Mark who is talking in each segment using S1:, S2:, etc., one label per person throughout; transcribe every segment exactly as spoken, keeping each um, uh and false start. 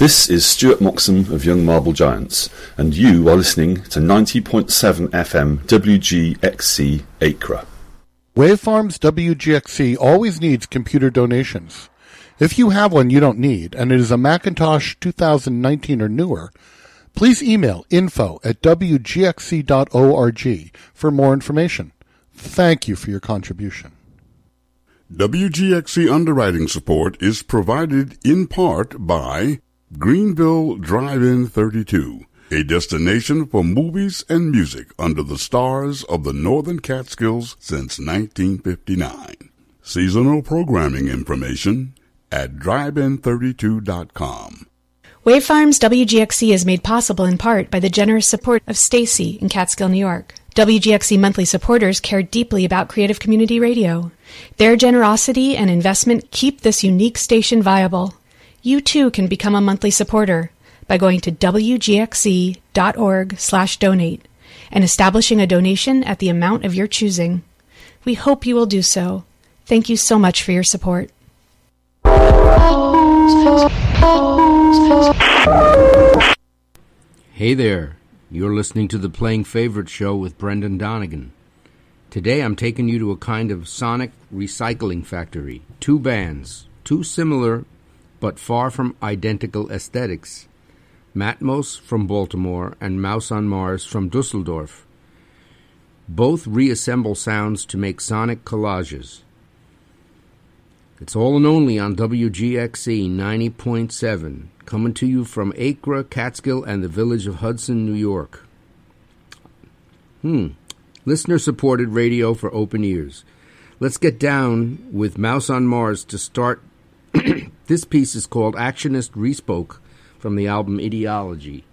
S1: This is Stuart Moxham of Young Marble Giants, and you are listening to ninety point seven F M W G X C Acre.
S2: Wavefarms W G X C always needs computer donations. If you have one you don't need, and it is a Macintosh two thousand nineteen or newer, please email info at w g x c dot org for more information. Thank you for your contribution.
S3: W G X C underwriting support is provided in part by Greenville Drive-In thirty-two, a destination for movies and music under the stars of the Northern Catskills since nineteen fifty-nine. Seasonal programming information at drive in thirty-two dot com.
S4: Wavefarms W G X C is made possible in part by the generous support of Stacy in Catskill, New York. W G X C monthly supporters care deeply about creative community radio. Their generosity and investment keep this unique station viable. You too can become a monthly supporter by going to w g x c dot org slash donate and establishing a donation at the amount of your choosing. We hope you will do so. Thank you so much for your support.
S5: Hey there, you're listening to the Playing Favorites show with Brendan Donegan. Today I'm taking you to a kind of sonic recycling factory. Two bands, two similar but far from identical aesthetics. Matmos from Baltimore and Mouse on Mars from Dusseldorf. Both reassemble sounds to make sonic collages. It's all and only on W G X C ninety point seven, coming to you from Acre, Catskill, and the village of Hudson, New York. Hmm. Listener-supported radio for open ears. Let's get down with Mouse on Mars to start. This piece is called Actionist Respoke from the album Ideology.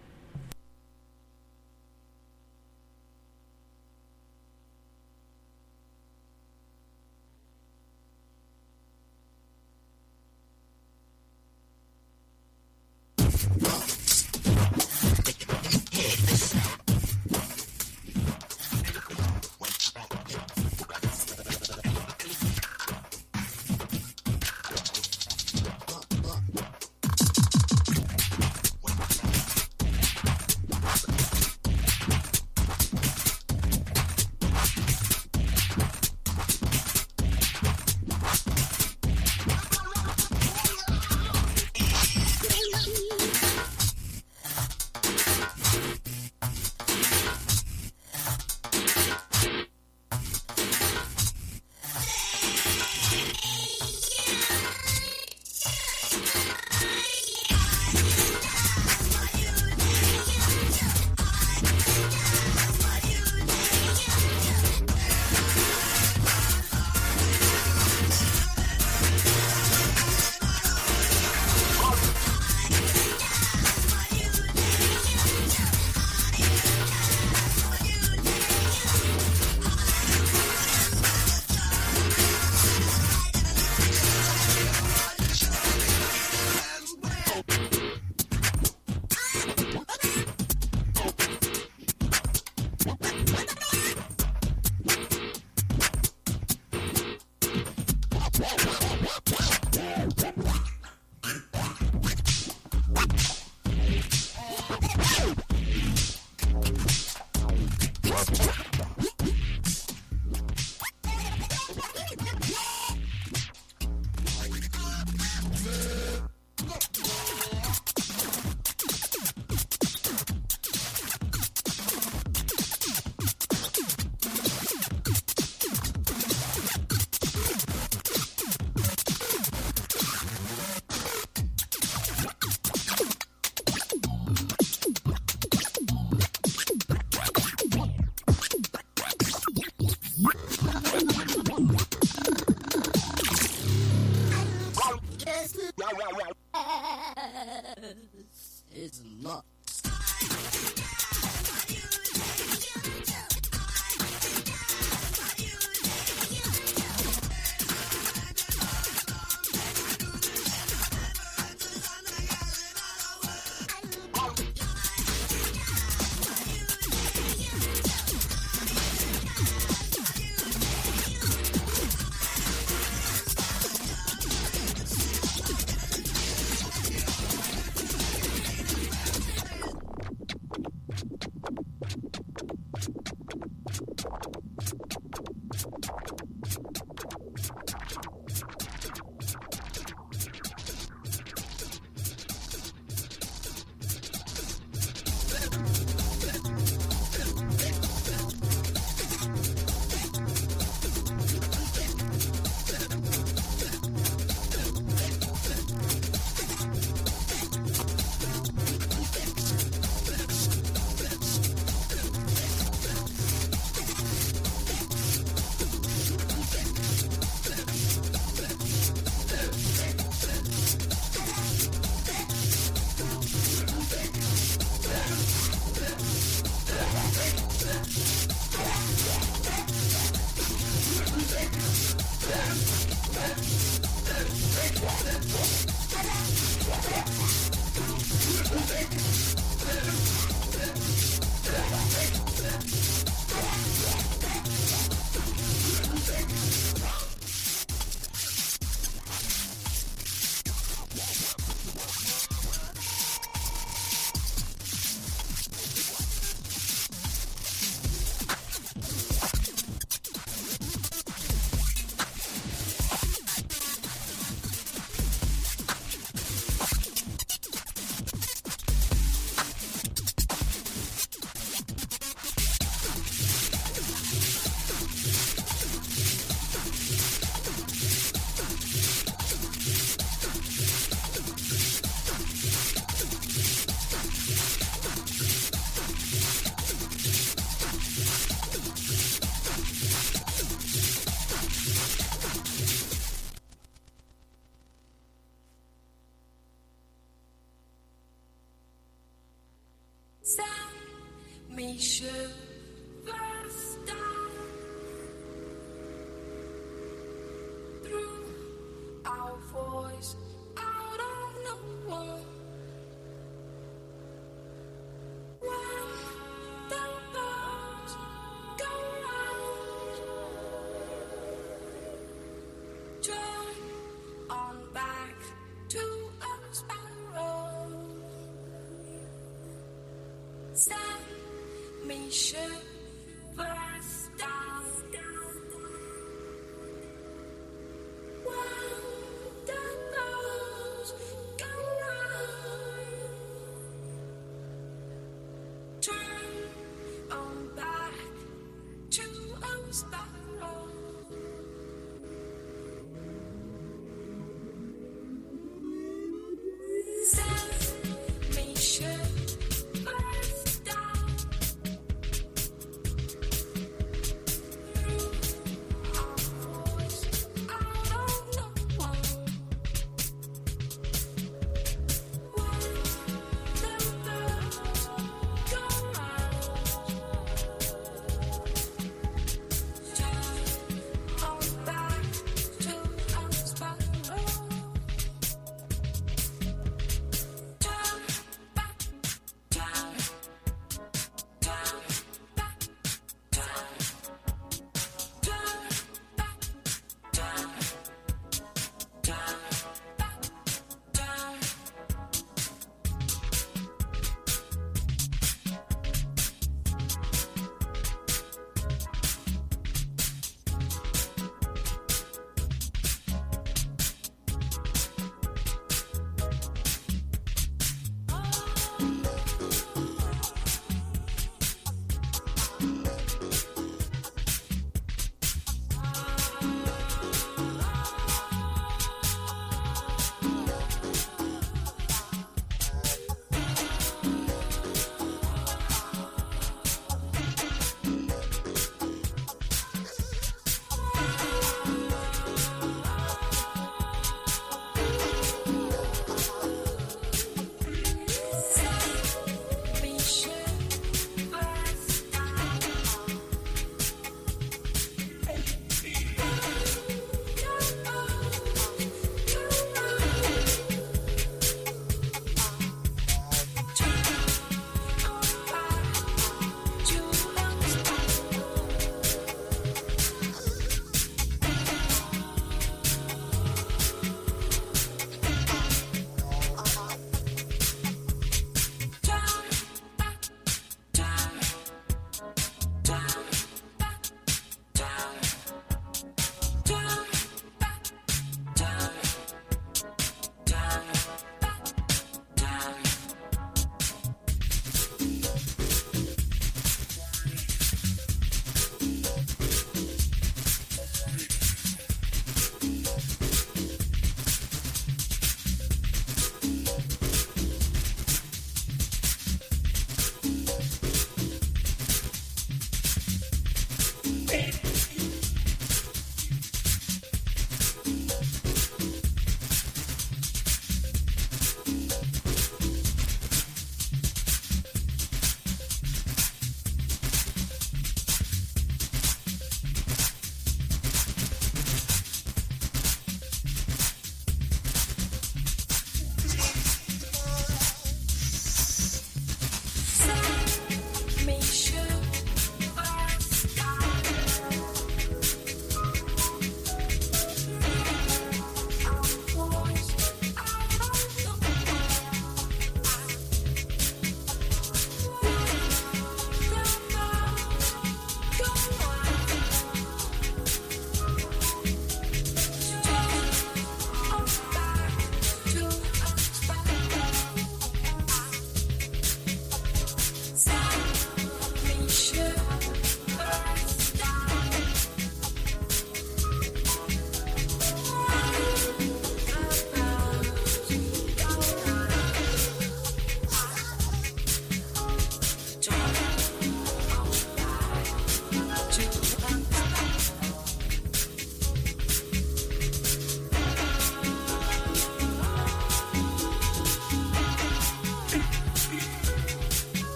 S6: It's not.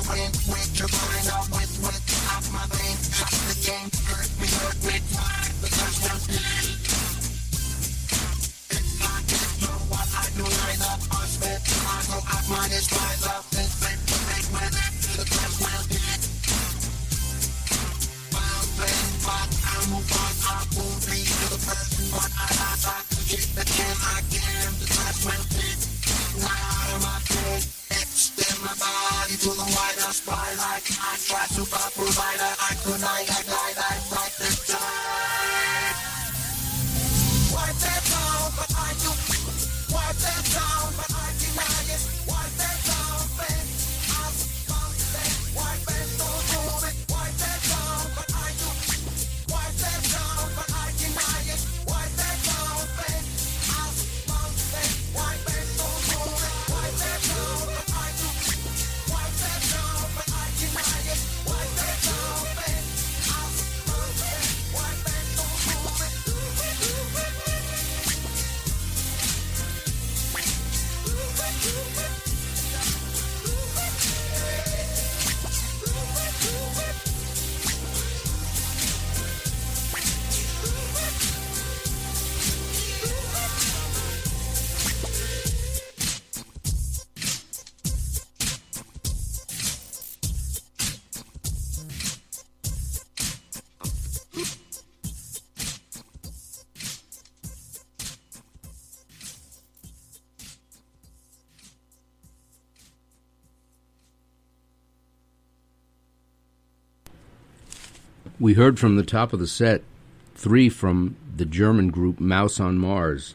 S5: We heard from the top of the set three from the German group Mouse on Mars.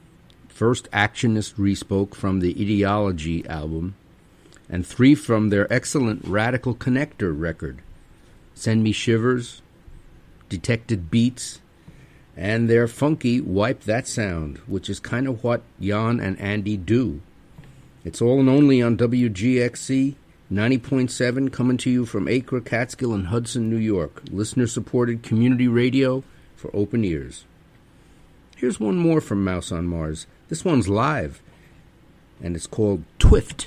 S5: First, Actionist Respoke from the Ideology album, and three from their excellent Radical Connector record, Send Me Shivers, Detected Beats, and their funky Wipe That Sound, which is kind of what Jan and Andy do. It's all and only on W G X C ninety point seven, coming to you from Acre, Catskill, and Hudson, New York. Listener-supported community radio for open ears. Here's one more from Mouse on Mars. This one's live, and it's called Twift.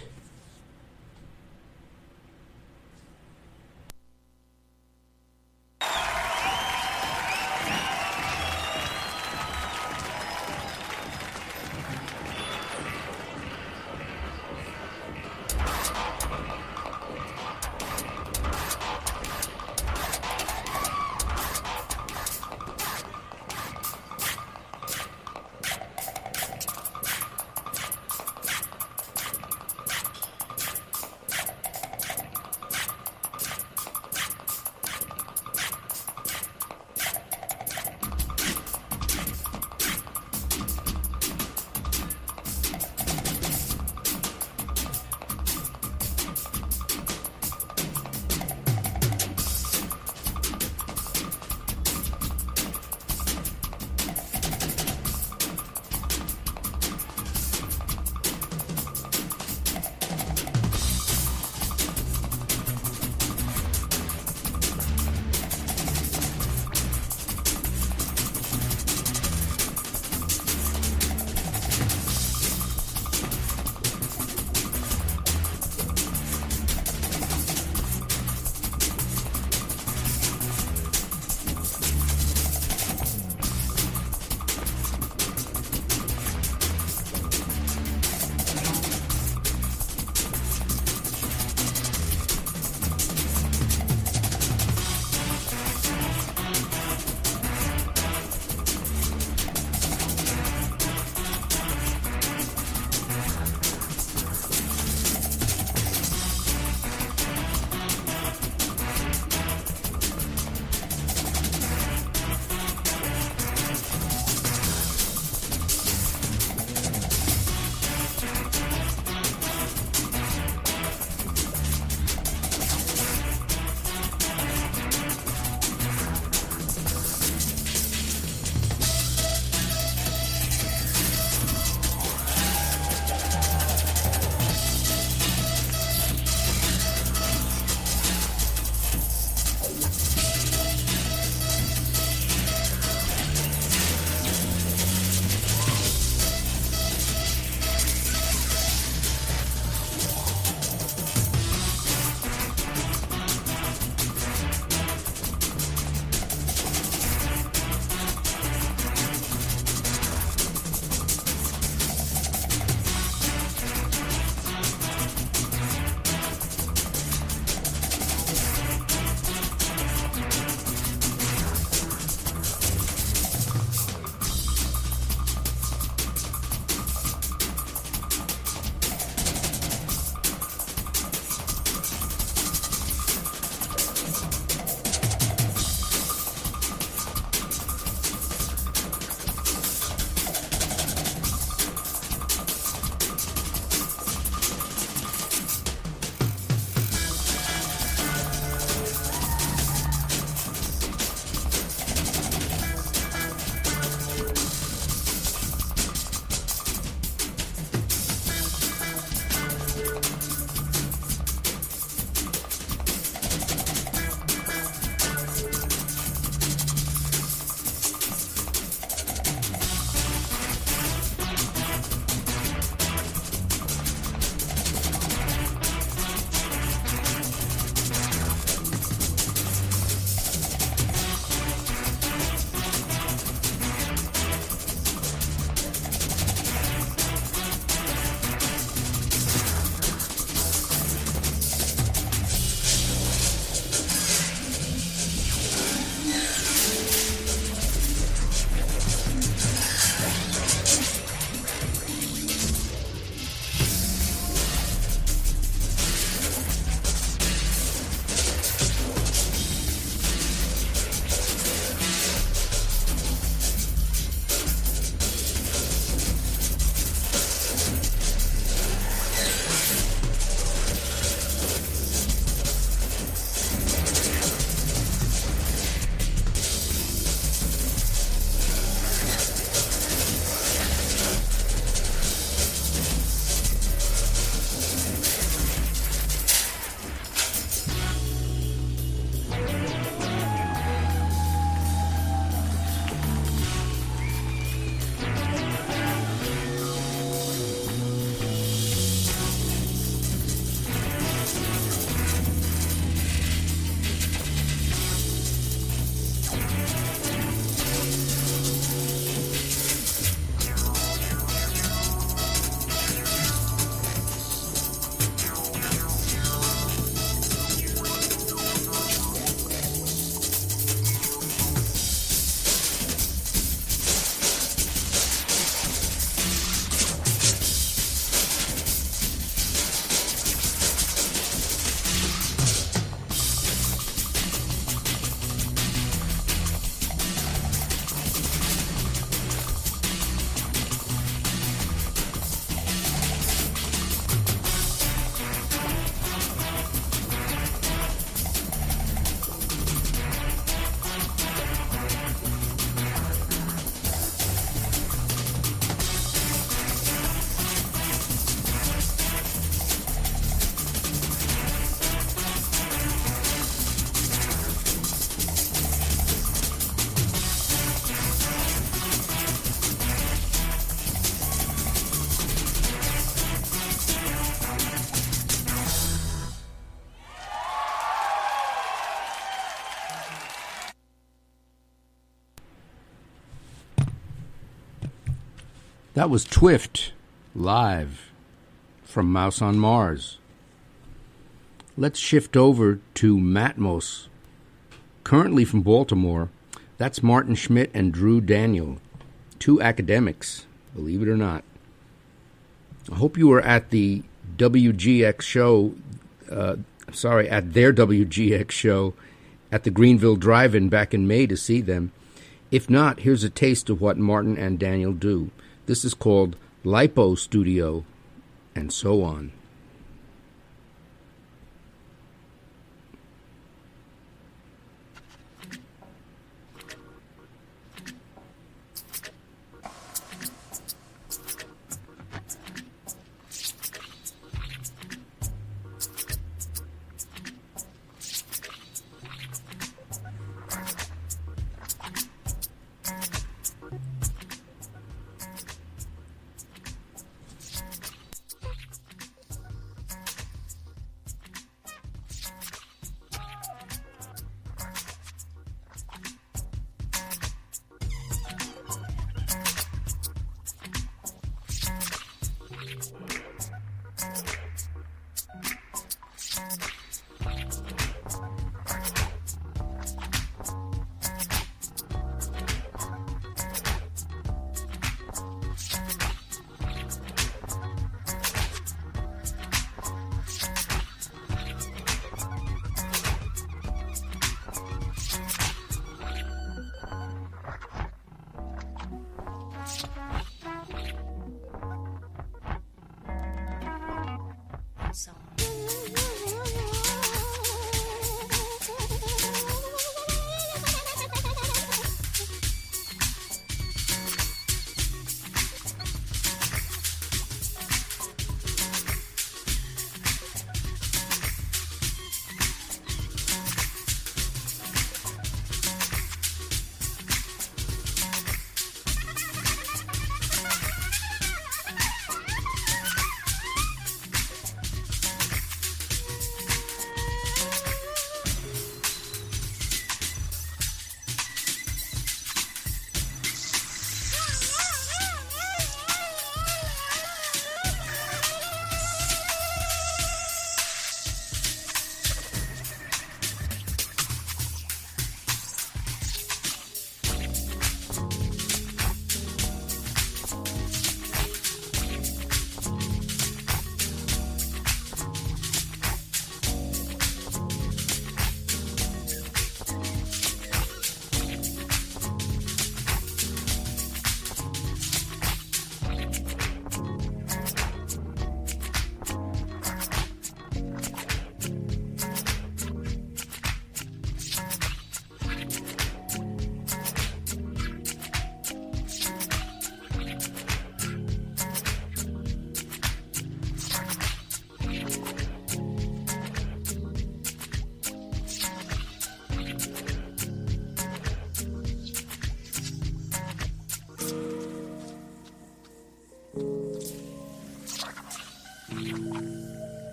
S5: That was Twift, live from Mouse on Mars. Let's shift over to Matmos, currently from Baltimore. That's Martin Schmidt and Drew Daniel, two academics, believe it or not. I hope you were at the W G X show, uh, sorry, at their W G X show at the Greenville Drive-In back in May to see them. If not, here's a taste of what Martin and Daniel do. This is called Lipo Studio, and so on.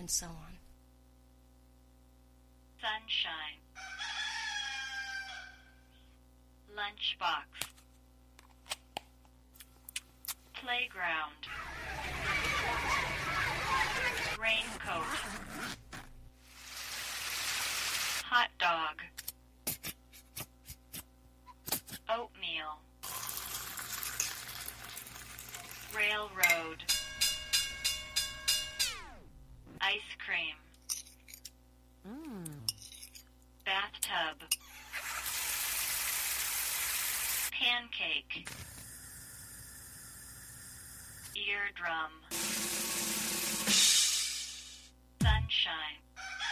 S6: and so on.
S7: Sunshine. Lunchbox. Playground. Raincoat. Hot dog. Oatmeal. Railroad. Ice cream.
S6: Mm.
S7: Bathtub. Pancake. Eardrum. Sunshine.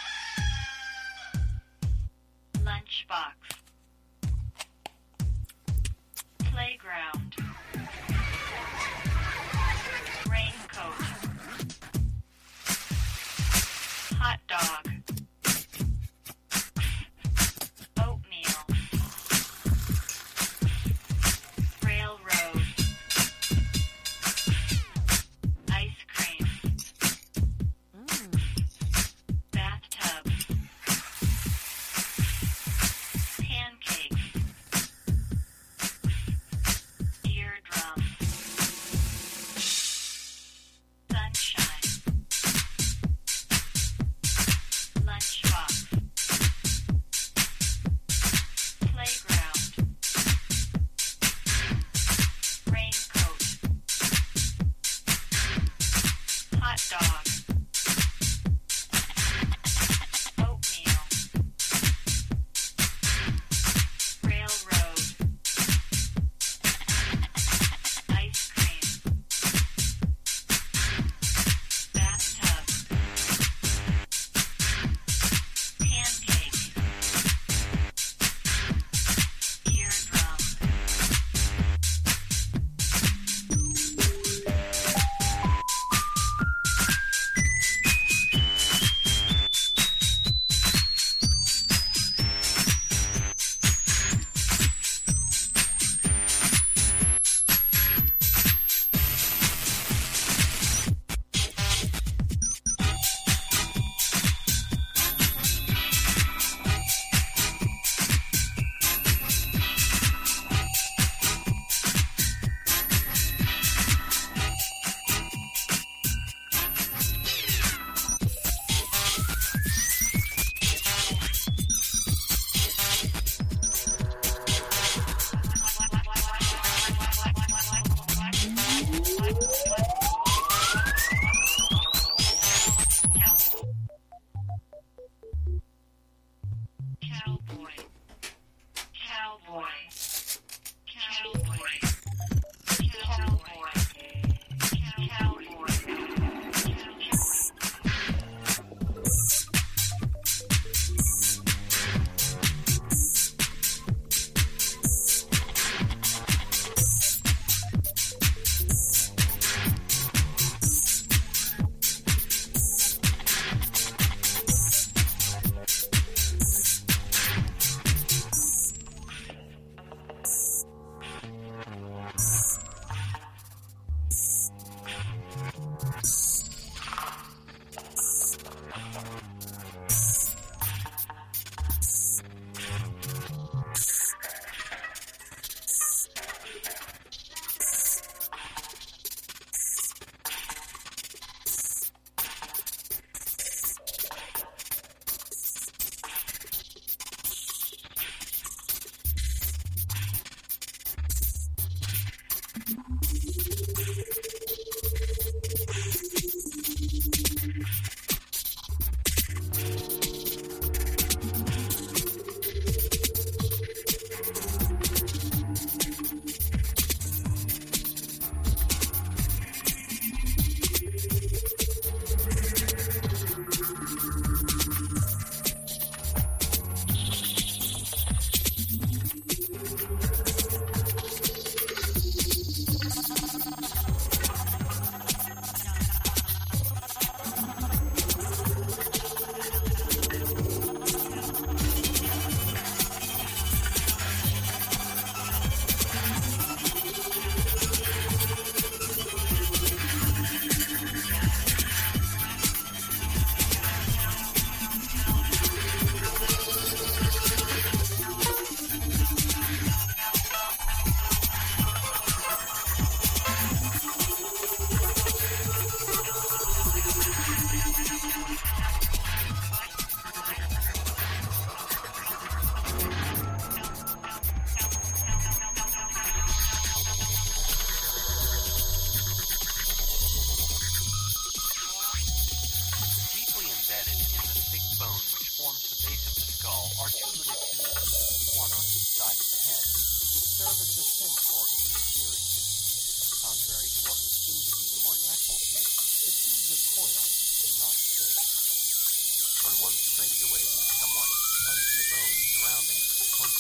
S7: Lunchbox. Playground. Raincoat. Hot dog. Oatmeal. Railroad. Ice cream.
S6: Mm.
S7: Bathtub. Pancakes. Eardrum. Sunshine.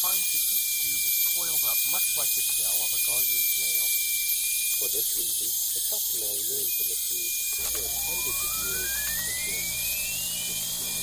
S2: fine thick tube is coiled up much like the shell of a garden snail.
S8: For this reason, the customary name for the tube for hundreds of years has been the snail.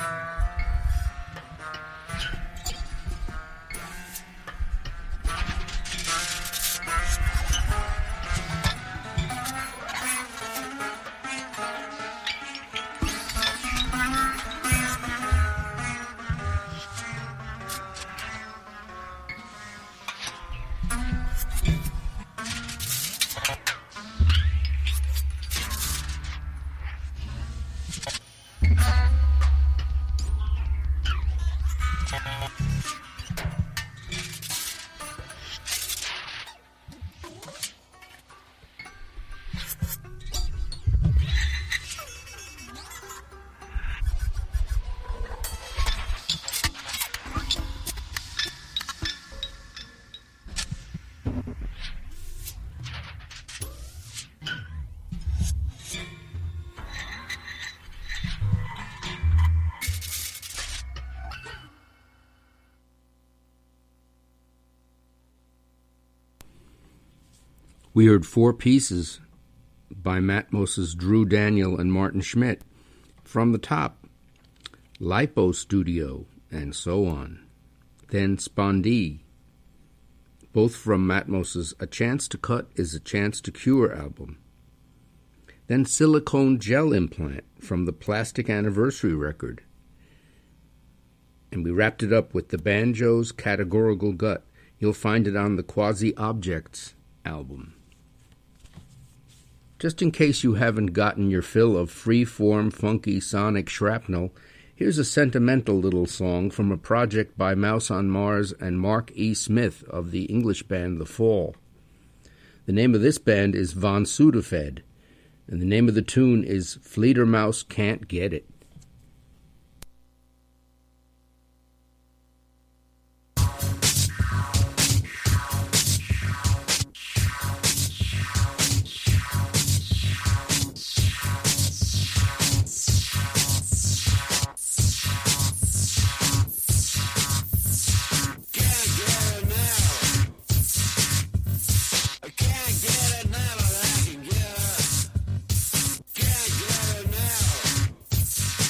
S5: We heard four pieces by Matmos's Drew Daniel and Martin Schmidt, From the Top, Lipo Studio, and so on. Then Spondee, both from Matmos's A Chance to Cut is a Chance to Cure album. Then Silicone Gel Implant from the Plastic Anniversary record. And we wrapped it up with the Banjo's Categorical Gut. You'll find it on the Quasi Objects album. Just in case you haven't gotten your fill of free-form, funky sonic shrapnel, here's a sentimental little song from a project by Mouse on Mars and Mark E. Smith of the English band The Fall. The name of this band is Von Sudafed, and the name of the tune is Fledermaus Can't Get It.
S9: Can't get it now.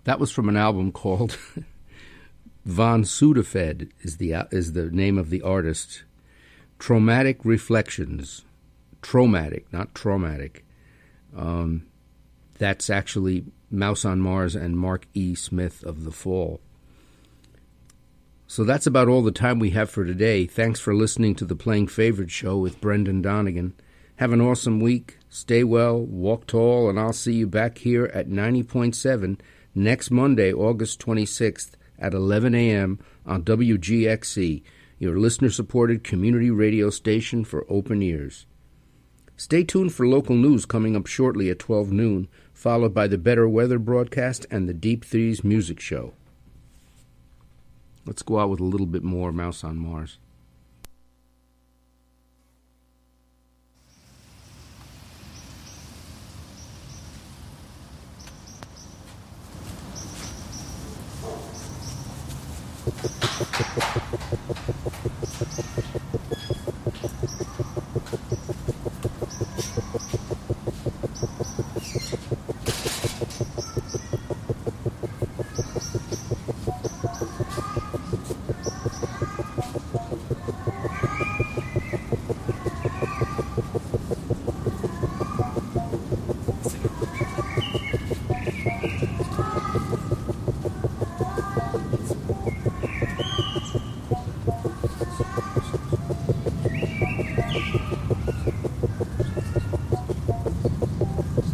S5: That was from an album called Von Sudafed is the is the name of the artist. Traumatic Reflections. Traumatic, not traumatic. Um, that's actually Mouse on Mars and Mark E. Smith of The Fall. So that's about all the time we have for today. Thanks for listening to the Playing Favorite Show with Brendan Donegan. Have an awesome week. Stay well, walk tall, and I'll see you back here at ninety point seven next Monday, August twenty-sixth at eleven a.m. on W G X C, your listener-supported community radio station for open ears. Stay tuned for local news coming up shortly at twelve noon, followed by the Better Weather broadcast and the Deep Threes Music Show. Let's go out with a little bit more Mouse on Mars.
S8: Thank you.